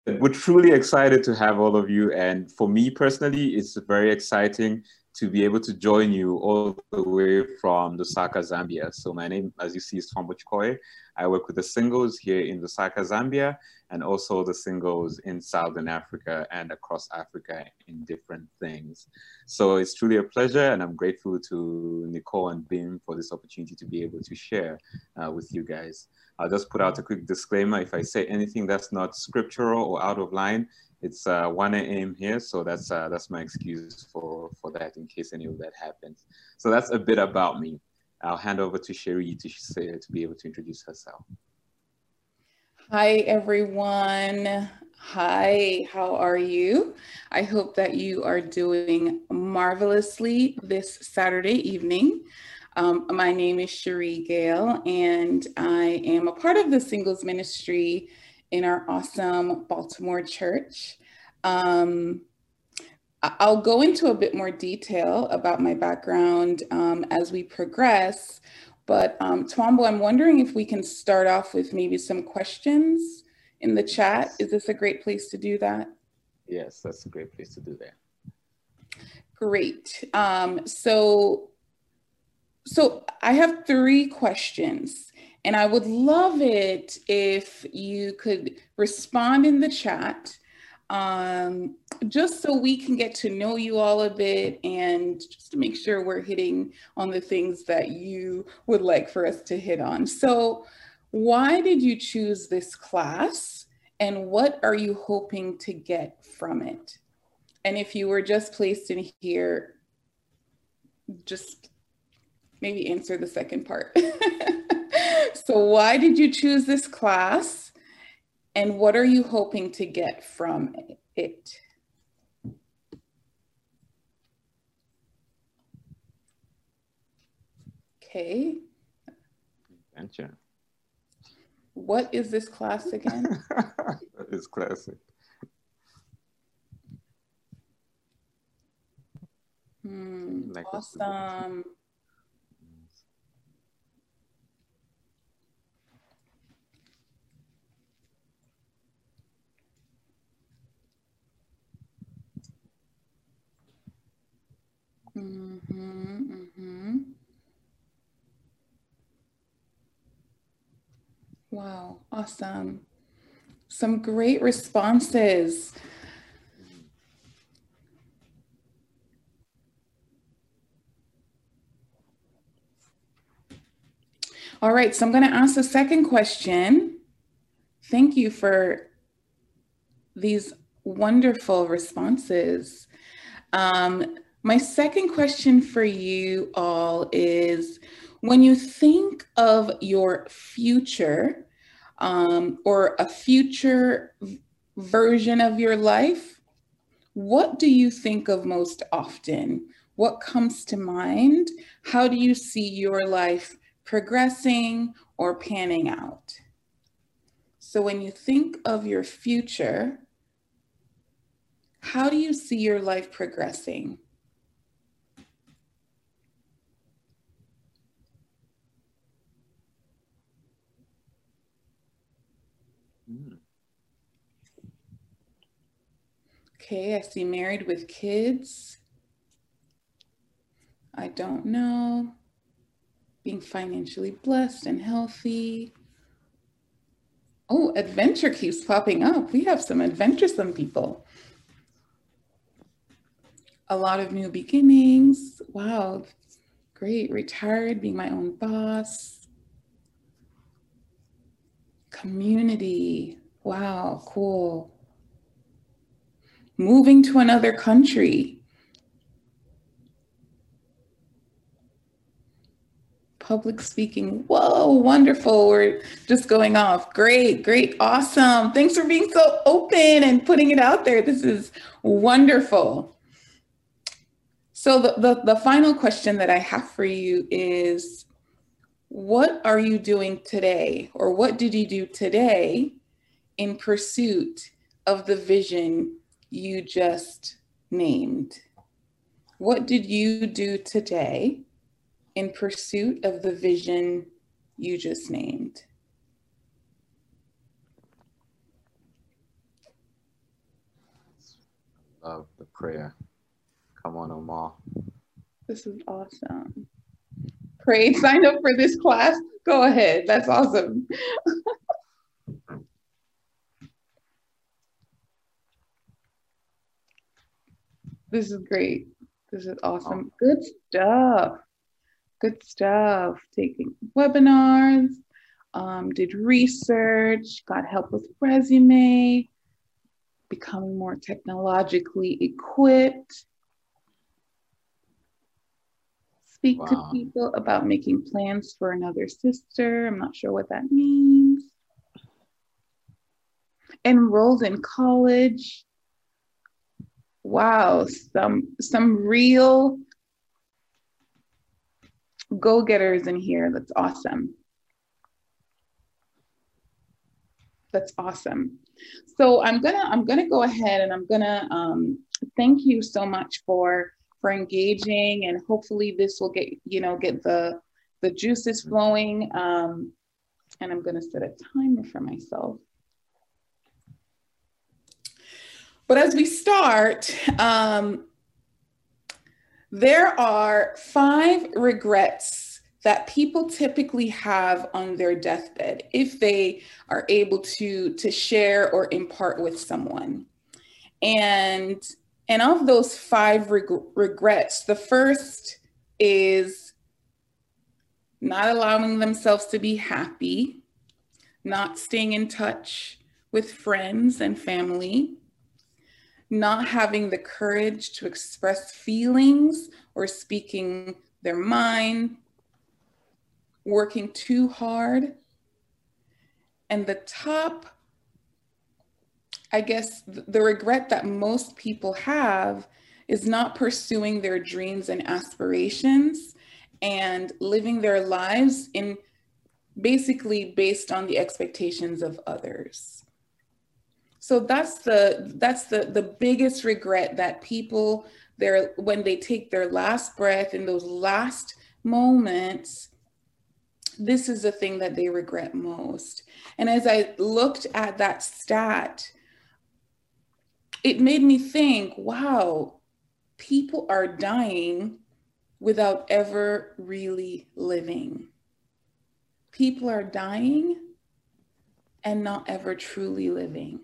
we're truly excited to have all of you. And for me personally, it's very exciting to be able to join you all the way from Lusaka, Zambia. So my name, as you see, is Tombo Chikoy. I work with the singles here in Lusaka, Zambia, and also the singles in Southern Africa and across Africa in different things. So it's truly a pleasure, and I'm grateful to Nicole and Bim for this opportunity to be able to share with you guys. I'll just put out a quick disclaimer. If I say anything that's not scriptural or out of line, it's 1 a.m. here, so that's my excuse for that in case any of that happens. So that's a bit about me. I'll hand over to Cherie to be able to introduce herself. Hi, everyone. Hi, how are you? I hope that you are doing marvelously this Saturday evening. My name is Cherie Gale, and I am a part of the singles ministry in our awesome Baltimore church. I'll go into a bit more detail about my background as we progress, but Twombo, I'm wondering if we can start off with maybe some questions in the chat. Is this a great place to do that? Yes, that's a great place to do that. Great. So I have 3 questions, and I would love it if you could respond in the chat, just so we can get to know you all a bit and just to make sure we're hitting on the things that you would like for us to hit on. So why did you choose this class, and what are you hoping to get from it? And if you were just placed in here, just maybe answer the second part. So why did you choose this class, and what are you hoping to get from it? Okay. Adventure. What is this class again? It's classic. Awesome. Wow, awesome. Some great responses. All right, so I'm going to ask the second question. Thank you for these wonderful responses. My second question for you all is, when you think of your future or a future version of your life, what do you think of most often? What comes to mind? How do you see your life progressing or panning out? So when you think of your future, how do you see your life progressing? Okay, I see married with kids. I don't know. Being financially blessed and healthy. Oh, adventure keeps popping up. We have some adventuresome people. A lot of new beginnings. Wow, great. Retired, being my own boss. Community. Wow, cool. Moving to another country. Public speaking. Whoa, wonderful. We're just going off. Great, great, awesome. Thanks for being so open and putting it out there. This is wonderful. So the final question that I have for you is, what are you doing today, or what did you do today in pursuit of the vision you just named? What did you do today in pursuit of the vision you just named? love the prayer. Come on, Omar. This is awesome. Prayed, signed up for this class. Go ahead. That's awesome. This is great. This is awesome. Good stuff. Good stuff. Taking webinars, did research, got help with resume, becoming more technologically equipped. Speak to people about making plans for another sister. I'm not sure what that means. Enrolled in college. Wow, some real go-getters in here. That's awesome. That's awesome. So I'm gonna go ahead and I'm gonna thank you so much for engaging, and hopefully this will get the juices flowing. And I'm gonna set a timer for myself. But as we start, there are 5 regrets that people typically have on their deathbed if they are able to share or impart with someone. And of those 5 regrets, the first is not allowing themselves to be happy, not staying in touch with friends and family, not having the courage to express feelings or speaking their mind, working too hard. And the top, I guess, the regret that most people have is not pursuing their dreams and aspirations and living their lives in basically based on the expectations of others. So that's the biggest regret that people when they take their last breath in those last moments, this is the thing that they regret most. And as I looked at that stat, it made me think, wow, people are dying without ever really living. People are dying and not ever truly living.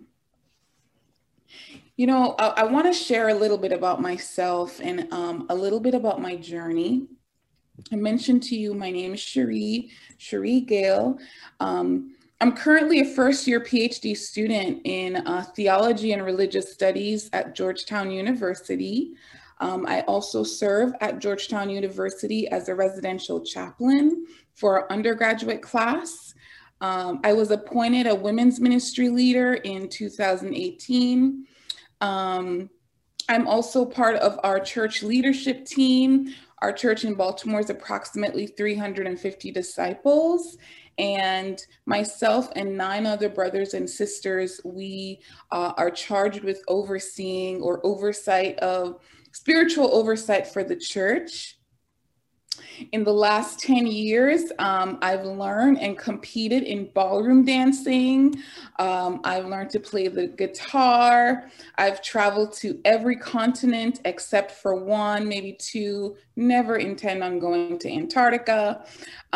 You know, I want to share a little bit about myself and a little bit about my journey. I mentioned to you, my name is Cherie Gale. I'm currently a first-year PhD student in theology and religious studies at Georgetown University. I also serve at Georgetown University as a residential chaplain for our undergraduate class. I was appointed a women's ministry leader in 2018. I'm also part of our church leadership team. Our church in Baltimore is approximately 350 disciples, and myself and 9 other brothers and sisters, we are charged with overseeing or spiritual oversight for the church. In the last 10 years, I've learned and competed in ballroom dancing. I've learned to play the guitar. I've traveled to every continent except for 1, maybe 2, never intend on going to Antarctica.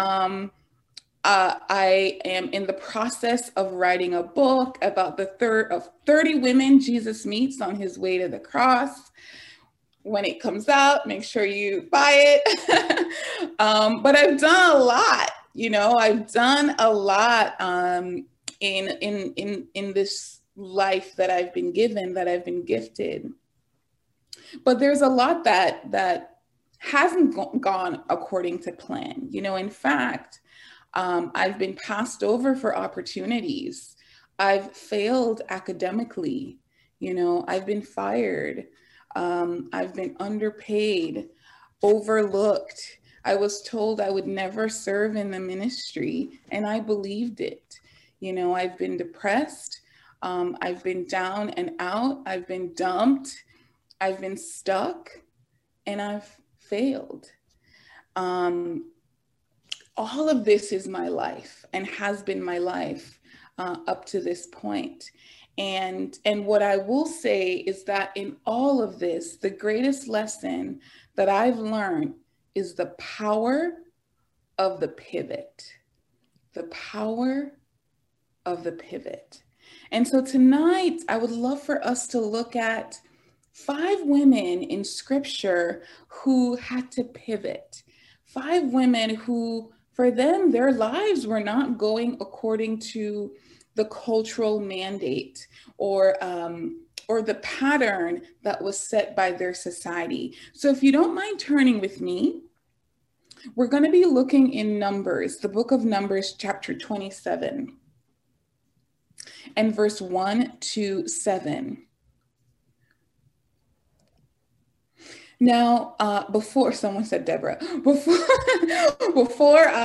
I am in the process of writing a book about the 30 women Jesus meets on his way to the cross. When it comes out, make sure you buy it. But I've done a lot, I've done a lot in this life that I've been given, that I've been gifted. But there's a lot that hasn't gone according to plan. In fact, I've been passed over for opportunities. I've failed academically. I've been fired. I've been underpaid, overlooked. I was told I would never serve in the ministry, and I believed it. I've been depressed. I've been down and out. I've been dumped. I've been stuck, and I've failed. All of this is my life and has been my life up to this point. And what I will say is that in all of this, the greatest lesson that I've learned is the power of the pivot. The power of the pivot. And so tonight, I would love for us to look at 5 women in scripture who had to pivot. 5 women who, for them, their lives were not going according to the cultural mandate or the pattern that was set by their society. So if you don't mind turning with me, we're going to be looking in Numbers, the book of Numbers, chapter 27, and verse 1 to 7. Now, before someone said Deborah, before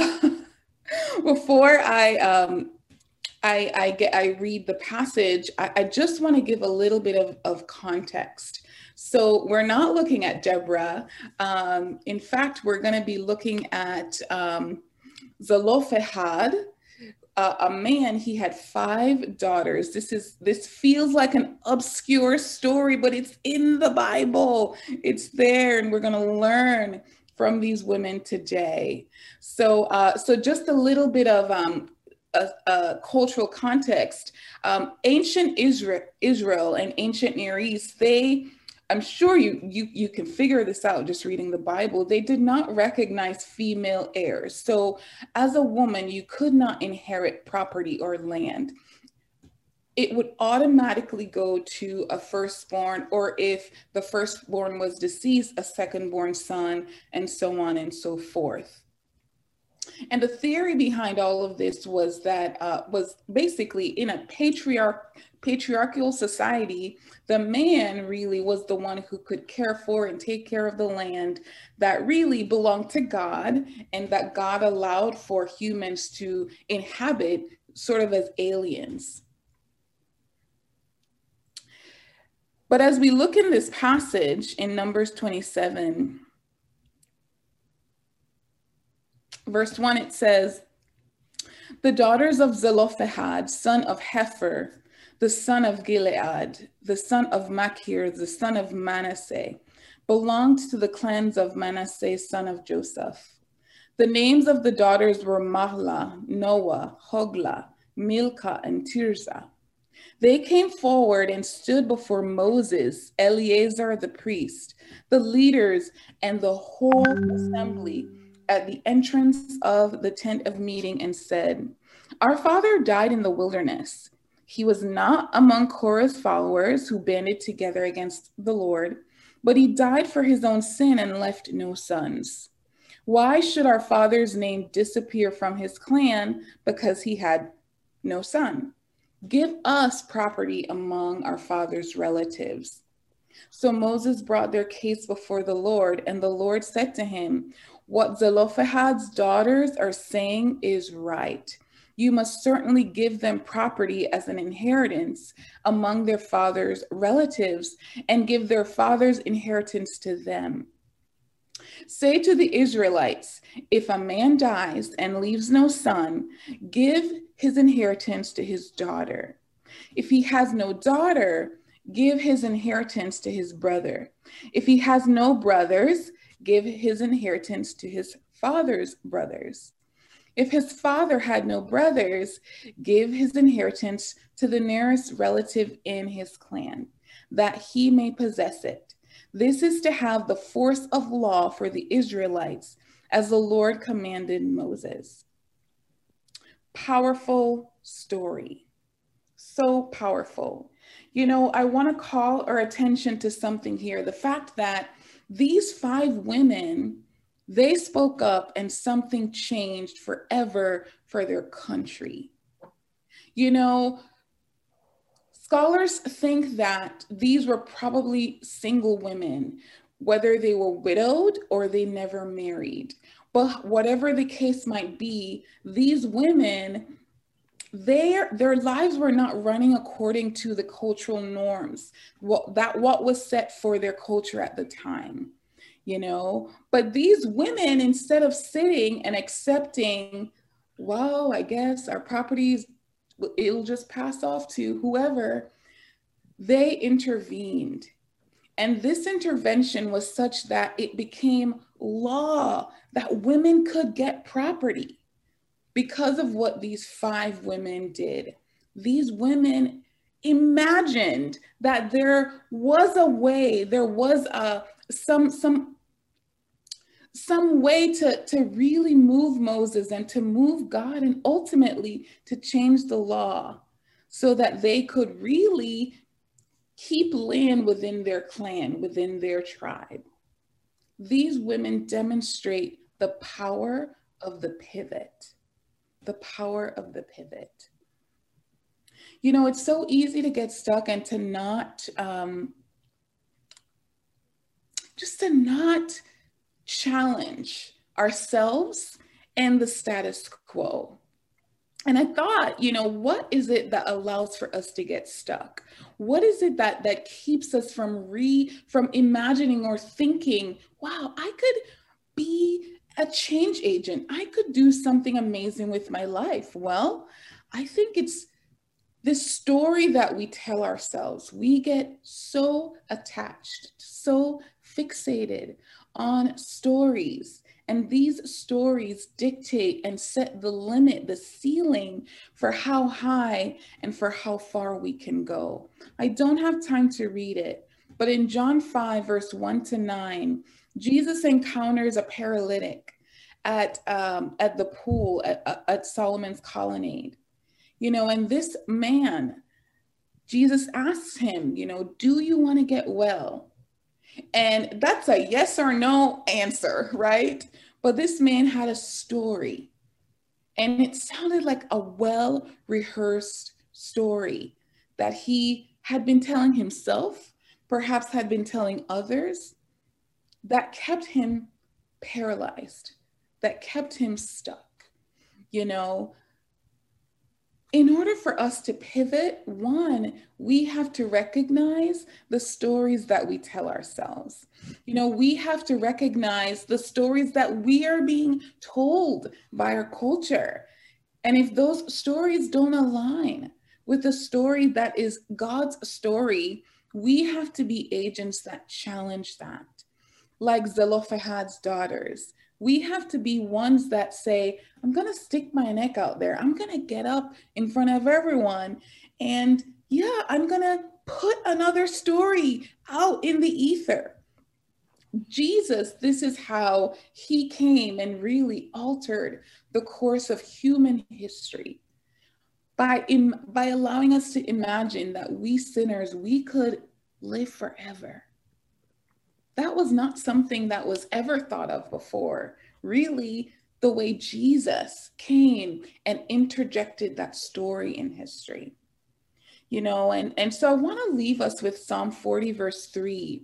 I read the passage, I just want to give a little bit of context. So we're not looking at Deborah. In fact, we're going to be looking at Zelophehad, a man. He had 5 daughters. This feels like an obscure story, but it's in the Bible. It's there, and we're going to learn from these women today. So just a little bit of a cultural context. Ancient Israel and ancient Near East, I'm sure you can figure this out just reading the Bible. They did not recognize female heirs. So as a woman, you could not inherit property or land. It would automatically go to a firstborn, or if the firstborn was deceased, a secondborn son, and so on and so forth. And the theory behind all of this was that was basically in a patriarchal society, the man really was the one who could care for and take care of the land that really belonged to God, and that God allowed for humans to inhabit sort of as aliens. But as we look in this passage in Numbers 27, verse 1, it says, "The daughters of Zelophehad, son of Hepher, the son of Gilead, the son of Machir, the son of Manasseh, belonged to the clans of Manasseh, son of Joseph. The names of the daughters were Mahlah, Noah, Hoglah, Milcah, and Tirzah. They came forward and stood before Moses, Eleazar the priest, the leaders, and the whole assembly at the entrance of the tent of meeting, and said, 'Our father died in the wilderness. He was not among Korah's followers who banded together against the Lord, but he died for his own sin and left no sons. Why should our father's name disappear from his clan because he had no son? Give us property among our father's relatives.' So Moses brought their case before the Lord, and the Lord said to him, 'What Zelophehad's daughters are saying is right. You must certainly give them property as an inheritance among their father's relatives, and give their father's inheritance to them. Say to the Israelites, if a man dies and leaves no son, give his inheritance to his daughter. If he has no daughter, give his inheritance to his brother. If he has no brothers, give his inheritance to his father's brothers. If his father had no brothers, give his inheritance to the nearest relative in his clan, that he may possess it. This is to have the force of law for the Israelites, as the Lord commanded Moses.'" Powerful story. So powerful. You know, I want to call our attention to something here. The fact that these 5 women, they spoke up and something changed forever for their country. You know, scholars think that these were probably single women, whether they were widowed or they never married. But whatever the case might be, these women, their lives were not running according to the cultural norms, what was set for their culture at the time, you know. But these women, instead of sitting and accepting, well, I guess our properties it'll just pass off to whoever. They intervened. And this intervention was such that it became law that women could get property because of what these 5 women did. These women imagined that there was a way, there was some way to really move Moses and to move God, and ultimately to change the law so that they could really keep land within their clan, within their tribe. These women demonstrate the power of the pivot, the power of the pivot. You know, it's so easy to get stuck and to not, just to not challenge ourselves and the status quo. And I thought, you know, what is it that allows for us to get stuck? What is it that keeps us from imagining or thinking, wow, I could be a change agent. I could do something amazing with my life. Well, I think it's this story that we tell ourselves. We get so attached, so fixated on stories. And these stories dictate and set the limit, the ceiling for how high and for how far we can go. I don't have time to read it, but in John 5, verse 1-9, Jesus encounters a paralytic at the pool at Solomon's colonnade. You know, and this man, Jesus asks him, you know, do you want to get well? And that's a yes or no answer, right? But this man had a story, and it sounded like a well-rehearsed story that he had been telling himself, perhaps had been telling others, that kept him paralyzed, that kept him stuck. You know, in order for us to pivot, one, we have to recognize the stories that we tell ourselves. You know, we have to recognize the stories that we are being told by our culture. And if those stories don't align with the story that is God's story, we have to be agents that challenge that. Like Zelophehad's daughters, we have to be ones that say, I'm going to stick my neck out there. I'm going to get up in front of everyone. And yeah, I'm going to put another story out in the ether. Jesus, this is how he came and really altered the course of human history by allowing us to imagine that we sinners, we could live forever. That was not something that was ever thought of before. Really, the way Jesus came and interjected that story in history. You know, and so I want to leave us with Psalm 40, verse 3.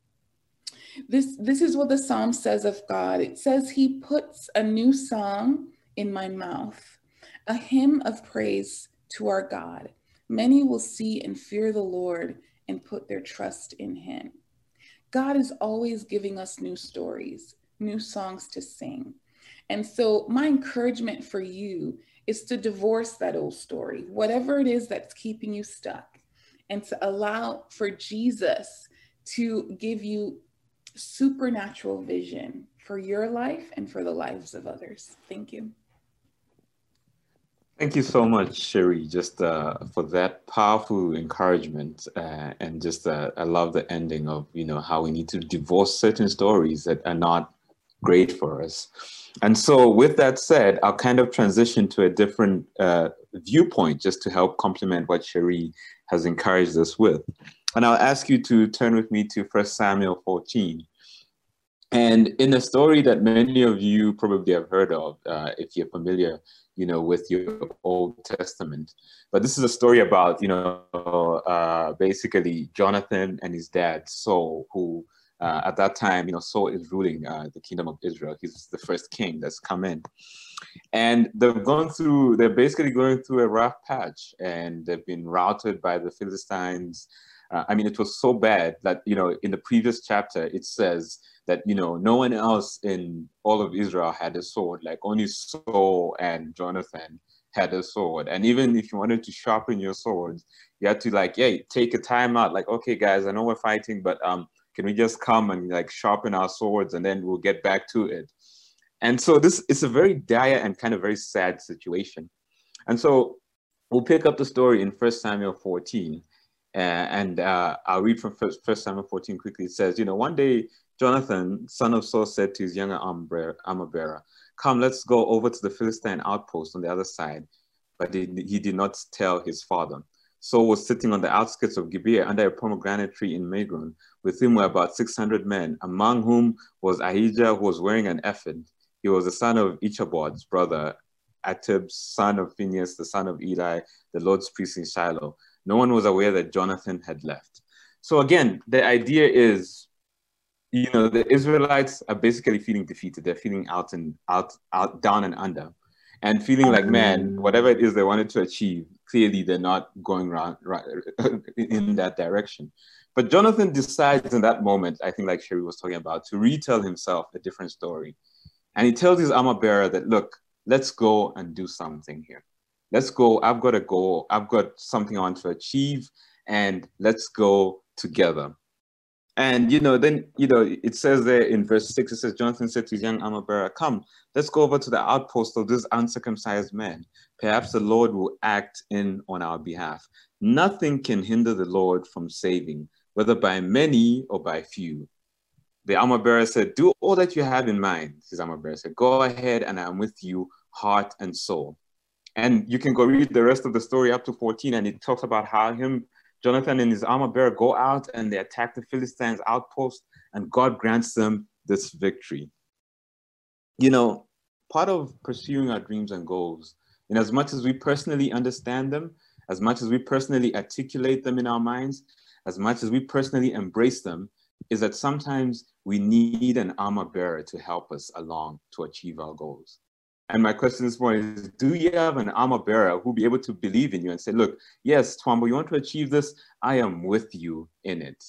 This is what the Psalm says of God. It says, he puts a new song in my mouth, a hymn of praise to our God. Many will see and fear the Lord and put their trust in him. God is always giving us new stories, new songs to sing. And so my encouragement for you is to divorce that old story, whatever it is that's keeping you stuck, and to allow for Jesus to give you supernatural vision for your life and for the lives of others. Thank you. Thank you so much, Sherry, just for that powerful encouragement. And just I love the ending of, you know, how we need to divorce certain stories that are not great for us. And so with that said, I'll kind of transition to a different viewpoint just to help complement what Sherry has encouraged us with. And I'll ask you to turn with me to 1 Samuel 14. And in a story that many of you probably have heard of, if you're familiar, you know, with your Old Testament. But this is a story about, you know, basically Jonathan and his dad, Saul, who at that time, you know, Saul is ruling the kingdom of Israel. He's the first king that's come in. And they're basically going through a rough patch, and they've been routed by the Philistines. I mean, it was so bad that, you know, in the previous chapter, it says that, you know, no one else in all of Israel had a sword, like only Saul and Jonathan had a sword. And even if you wanted to sharpen your swords, you had to like, yeah, take a time out. Like, okay, guys, I know we're fighting, but can we just come and like sharpen our swords and then we'll get back to it? And so this is a very dire and kind of very sad situation. And so we'll pick up the story in 1 Samuel 14. And I'll read from 1 Samuel 14 quickly. It says, one day Jonathan, son of Saul, said to his younger armor bearer, come, let's go over to the Philistine outpost on the other side. But he did not tell his father. Saul was sitting on the outskirts of Gibeah under a pomegranate tree in Migron. With him were about 600 men, among whom was Ahijah, who was wearing an ephod. He was the son of Ichabod's brother, Atib's son of Phinehas, the son of Eli, the Lord's priest in Shiloh. No one was aware that Jonathan had left. So again, the idea is, the Israelites are basically feeling defeated. They're feeling out, down and under, and feeling like, man, whatever it is they wanted to achieve, clearly they're not going right in that direction. But Jonathan decides in that moment, I think like Sherry was talking about, to retell himself a different story. And he tells his armor bearer that, look, let's go and do something here. Let's go. I've got a goal. I've got something I want to achieve, and let's go together. And, then, it says there in verse 6, it says, Jonathan said to his young armor bearer, come, let's go over to the outpost of this uncircumcised man. Perhaps the Lord will act in on our behalf. Nothing can hinder the Lord from saving, whether by many or by few. The armor bearer said, do all that you have in mind. His armor bearer said, go ahead and I'm with you, heart and soul. And you can go read the rest of the story up to 14, and it talks about how Jonathan and his armor bearer go out and they attack the Philistines' outpost, and God grants them this victory. Part of pursuing our dreams and goals, in as much as we personally understand them, as much as we personally articulate them in our minds, as much as we personally embrace them, is that sometimes we need an armor bearer to help us along to achieve our goals. And my question this morning is, do you have an armor bearer who will be able to believe in you and say, look, yes, Twambo, you want to achieve this? I am with you in it.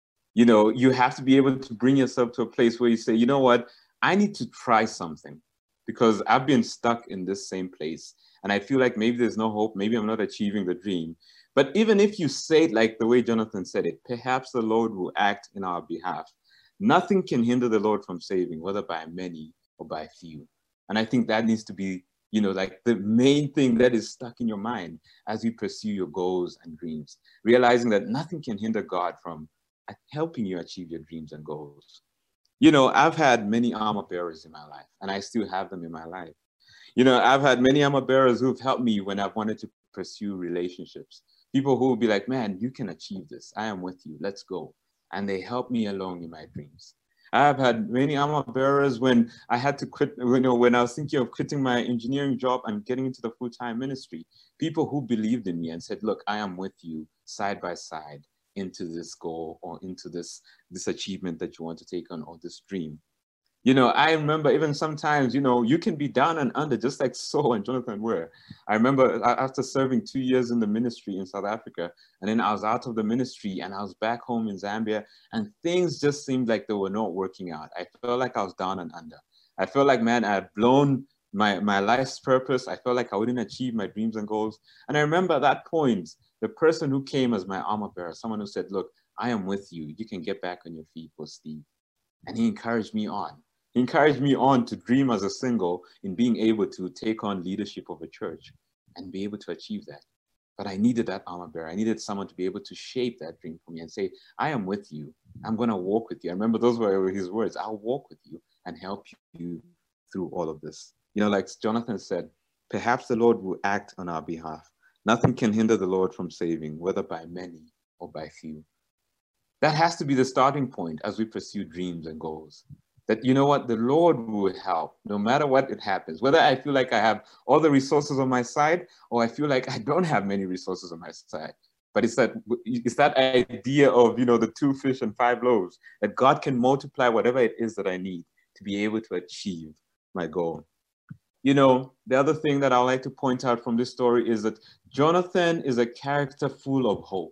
You have to be able to bring yourself to a place where you say, you know what, I need to try something because I've been stuck in this same place. And I feel like maybe there's no hope. Maybe I'm not achieving the dream. But even if you say it like the way Jonathan said it, perhaps the Lord will act in our behalf. Nothing can hinder the Lord from saving, whether by many or by few. And I think that needs to be, like the main thing that is stuck in your mind as you pursue your goals and dreams, realizing that nothing can hinder God from helping you achieve your dreams and goals. I've had many armor bearers in my life, and I still have them in my life. I've had many armor bearers who've helped me when I've wanted to pursue relationships. People who will be like, man, you can achieve this. I am with you. Let's go. And they help me along in my dreams. I've had many armor bearers when I had to quit, when I was thinking of quitting my engineering job and getting into the full-time ministry. People who believed in me and said, look, I am with you side by side into this goal or into this achievement that you want to take on, or this dream. I remember even sometimes, you can be down and under, just like Saul and Jonathan were. I remember after serving 2 years in the ministry in South Africa, and then I was out of the ministry and I was back home in Zambia, and things just seemed like they were not working out. I felt like I was down and under. I felt like, man, I had blown my life's purpose. I felt like I wouldn't achieve my dreams and goals. And I remember at that point, the person who came as my armor bearer, someone who said, look, I am with you. You can get back on your feet, for Steve. And he encouraged me on. He encouraged me on to dream as a single in being able to take on leadership of a church and be able to achieve that. But I needed that armor bearer. I needed someone to be able to shape that dream for me and say, I am with you. I'm going to walk with you. I remember those were his words. I'll walk with you and help you through all of this. Like Jonathan said, perhaps the Lord will act on our behalf. Nothing can hinder the Lord from saving, whether by many or by few. That has to be the starting point as we pursue dreams and goals. That, the Lord will help no matter what it happens, whether I feel like I have all the resources on my side or I feel like I don't have many resources on my side. But it's that idea of, the 2 fish and 5 loaves, that God can multiply whatever it is that I need to be able to achieve my goal. The other thing that I would like to point out from this story is that Jonathan is a character full of hope.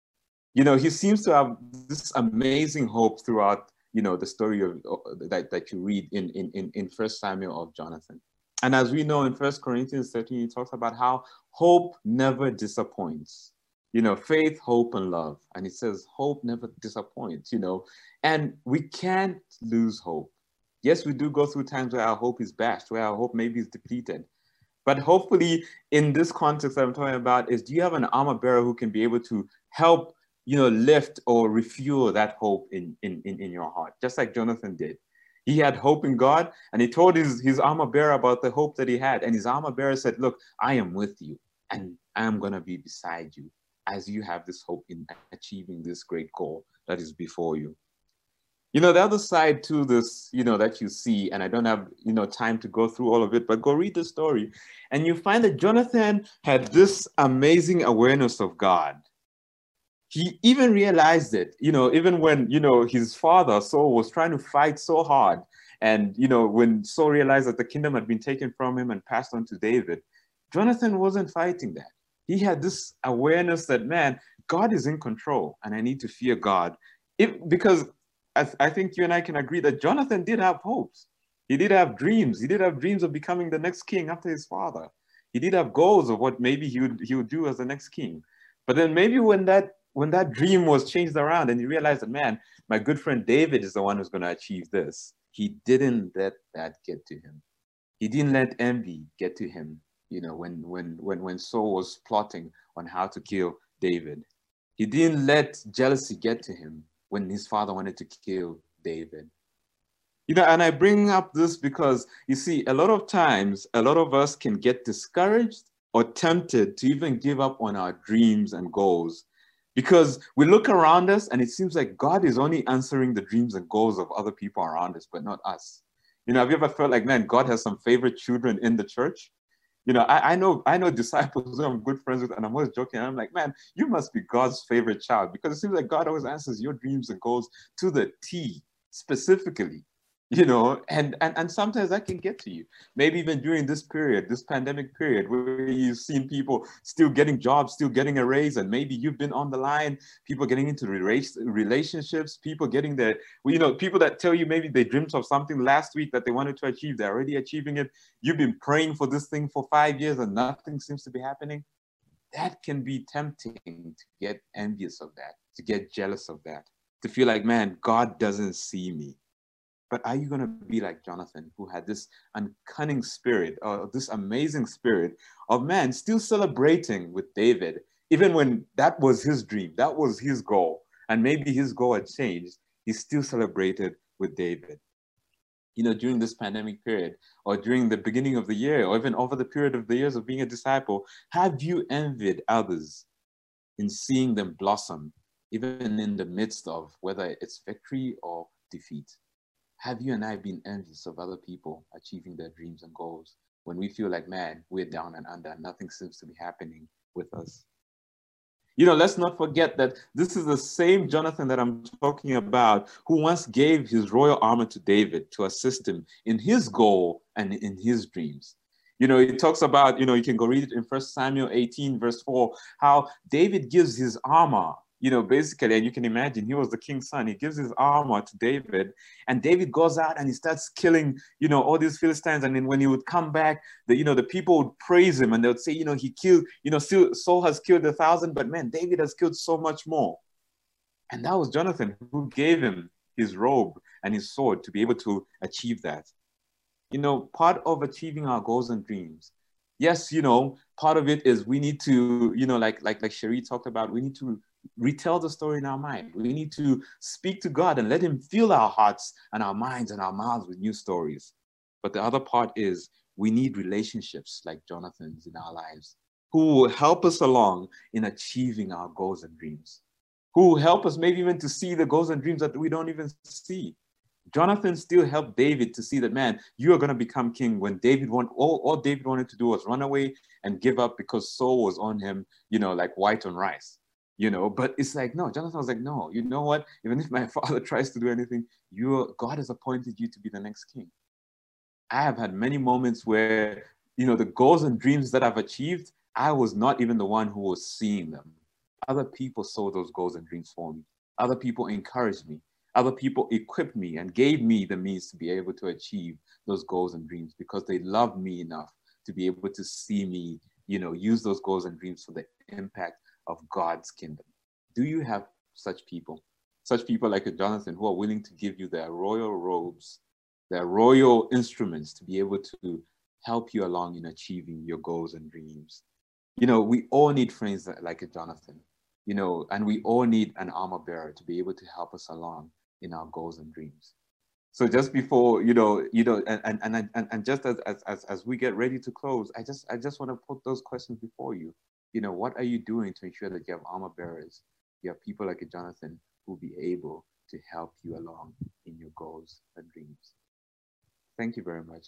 He seems to have this amazing hope throughout the story of that you read in 1 Samuel of Jonathan. And as we know in 1 Corinthians 13, he talks about how hope never disappoints. You know, faith, hope, and love. And he says hope never disappoints, you know, and we can't lose hope. Yes, we do go through times where our hope is bashed, where our hope maybe is depleted. But hopefully in this context that I'm talking about is, do you have an armor bearer who can be able to help, you know, lift or refuel that hope in your heart, just like Jonathan did? He had hope in God, and he told his armor bearer about the hope that he had. And his armor bearer said, look, I am with you, and I am going to be beside you as you have this hope in achieving this great goal that is before you. You know, the other side to this, you know, that you see, and I don't have, you know, time to go through all of it, but go read the story. And you find that Jonathan had this amazing awareness of God. He even realized it, you know, even when, you know, his father, Saul, was trying to fight so hard. And, you know, when Saul realized that the kingdom had been taken from him and passed on to David, Jonathan wasn't fighting that. He had this awareness that, man, God is in control and I need to fear God. Because I think you and I can agree that Jonathan did have hopes. He did have dreams. He did have dreams of becoming the next king after his father. He did have goals of what maybe he would do as the next king. But then maybe when that dream was changed around and he realized that, man, my good friend David is the one who's going to achieve this, he didn't let that get to him. He didn't let envy get to him, you know, when Saul was plotting on how to kill David. He didn't let jealousy get to him when his father wanted to kill David. You know, and I bring up this because, you see, a lot of times, a lot of us can get discouraged or tempted to even give up on our dreams and goals, because we look around us and it seems like God is only answering the dreams and goals of other people around us, but not us. You know, have you ever felt like, man, God has some favorite children in the church? You know, I know disciples who I'm good friends with, and I'm always joking. And I'm like, man, you must be God's favorite child, because it seems like God always answers your dreams and goals to the T, specifically. You know, and sometimes that can get to you. Maybe even during this period, this pandemic period, where you've seen people still getting jobs, still getting a raise, and maybe you've been on the line, people getting into relationships, people getting their, you know, people that tell you maybe they dreamt of something last week that they wanted to achieve, they're already achieving it. You've been praying for this thing for 5 years and nothing seems to be happening. That can be tempting to get envious of that, to get jealous of that, to feel like, man, God doesn't see me. But are you going to be like Jonathan, who had this uncanny spirit, or this amazing spirit of, man, still celebrating with David, even when that was his dream, that was his goal, and maybe his goal had changed, he still celebrated with David? You know, during this pandemic period, or during the beginning of the year, or even over the period of the years of being a disciple, have you envied others in seeing them blossom, even in the midst of whether it's victory or defeat? Have you and I been envious of other people achieving their dreams and goals when we feel like, man, we're down and under, nothing seems to be happening with us? You know, let's not forget that this is the same Jonathan that I'm talking about, who once gave his royal armor to David to assist him in his goal and in his dreams. You know, it talks about, you know, you can go read it in 1 Samuel 18, verse 4, how David gives his armor, you know, basically, and you can imagine, he was the king's son. He gives his armor to David, and David goes out and he starts killing, you know, all these Philistines. And then when he would come back, the people would praise him and they would say, you know, he killed, you know, Saul has killed 1,000, but man, David has killed so much more. And that was Jonathan who gave him his robe and his sword to be able to achieve that. You know, part of achieving our goals and dreams, yes, you know, part of it is we need to, you know, like Cherie talked about, we need to retell the story in our mind. We need to speak to God and let him fill our hearts and our minds and our mouths with new stories. But the other part is we need relationships like Jonathan's in our lives, who will help us along in achieving our goals and dreams, who will help us maybe even to see the goals and dreams that we don't even see. Jonathan still helped David to see that, man, you are going to become king, when all David wanted to do was run away and give up because Saul was on him, you know, like white on rice. You know, but it's like, no, Jonathan was like, no, you know what? Even if my father tries to do anything, God has appointed you to be the next king. I have had many moments where, you know, the goals and dreams that I've achieved, I was not even the one who was seeing them. Other people saw those goals and dreams for me. Other people encouraged me. Other people equipped me and gave me the means to be able to achieve those goals and dreams because they loved me enough to be able to see me, use those goals and dreams for the impact of God's kingdom. Do you have such people? Such people like a Jonathan who are willing to give you their royal robes, their royal instruments to be able to help you along in achieving your goals and dreams. We all need friends like a Jonathan, and we all need an armor bearer to be able to help us along in our goals and dreams. So just before, and just as we get ready to close, I just want to put those questions before you. What are you doing to ensure that you have armor bearers? You have people like a Jonathan who will be able to help you along in your goals and dreams. Thank you very much.